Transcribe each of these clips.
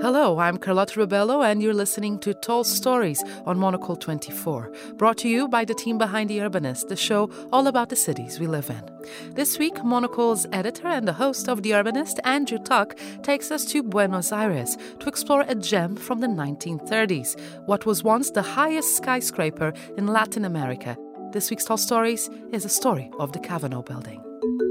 Hello, I'm Carlotta Rebello, and you're listening to Tall Stories on Monocle 24, brought to you by the team behind The Urbanist, the show all about the cities we live in. This week, Monocle's editor and the host of The Urbanist, Andrew Tuck, takes us to Buenos Aires to explore a gem from the 1930s, what was once the highest skyscraper in Latin America. This week's Tall Stories is a story of the Kavanaugh Building.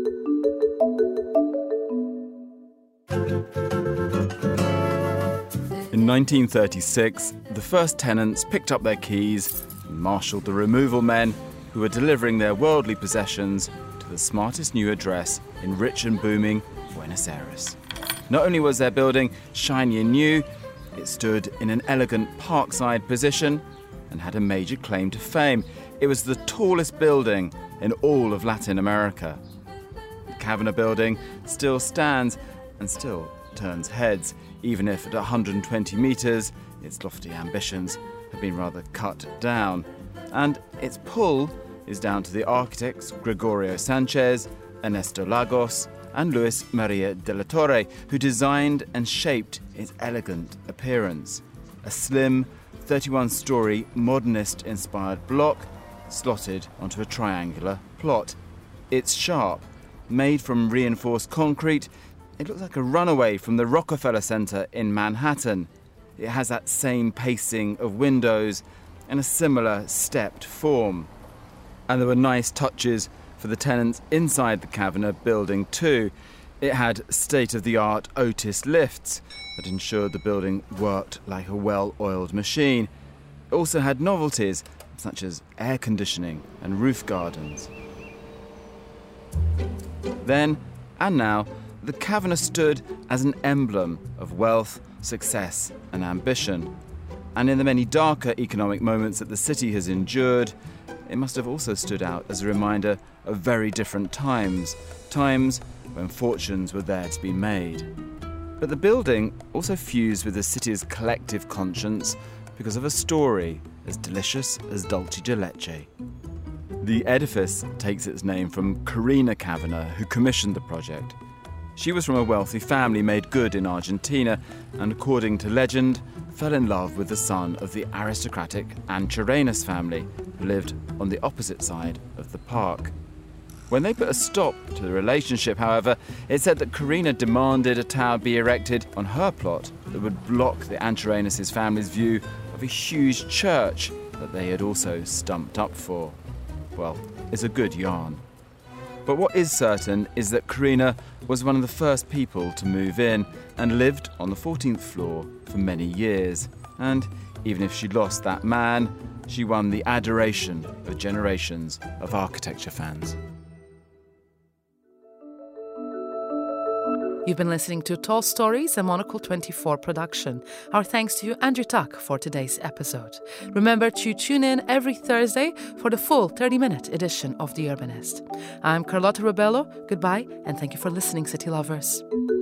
In 1936, the first tenants picked up their keys and marshalled the removal men who were delivering their worldly possessions to the smartest new address in rich and booming Buenos Aires. Not only was their building shiny and new, it stood in an elegant parkside position and had a major claim to fame. It was the tallest building in all of Latin America. The Kavanaugh Building still stands and still turns heads, even if at 120 metres, its lofty ambitions have been rather cut down. And its pull is down to the architects Gregorio Sanchez, Ernesto Lagos, and Luis Maria de la Torre, who designed and shaped its elegant appearance. A slim, 31-storey, modernist-inspired block slotted onto a triangular plot. It's sharp, made from reinforced concrete. It looks like a runaway from the Rockefeller Center in Manhattan. It has that same pacing of windows and a similar stepped form. And there were nice touches for the tenants inside the Kavanaugh Building too. It had state-of-the-art Otis lifts that ensured the building worked like a well-oiled machine. It also had novelties such as air conditioning and roof gardens. Then, and now, the Kavanaugh stood as an emblem of wealth, success and ambition. And in the many darker economic moments that the city has endured, it must have also stood out as a reminder of very different times when fortunes were there to be made. But the building also fused with the city's collective conscience because of a story as delicious as dulce de leche. The edifice takes its name from Karina Kavanaugh, who commissioned the project. She was from a wealthy family made good in Argentina and, according to legend, fell in love with the son of the aristocratic Ancharenas family, who lived on the opposite side of the park. When they put a stop to the relationship, however, it said that Karina demanded a tower be erected on her plot that would block the Ancharenas' family's view of a huge church that they had also stumped up for. Well, it's a good yarn. But what is certain is that Karina was one of the first people to move in and lived on the 14th floor for many years. And even if she lost that man, she won the adoration of generations of architecture fans. You've been listening to Tall Stories, a Monocle 24 production. Our thanks to Andrew Tuck for today's episode. Remember to tune in every Thursday for the full 30-minute edition of The Urbanist. I'm Carlotta Rebello. Goodbye, and thank you for listening, City Lovers.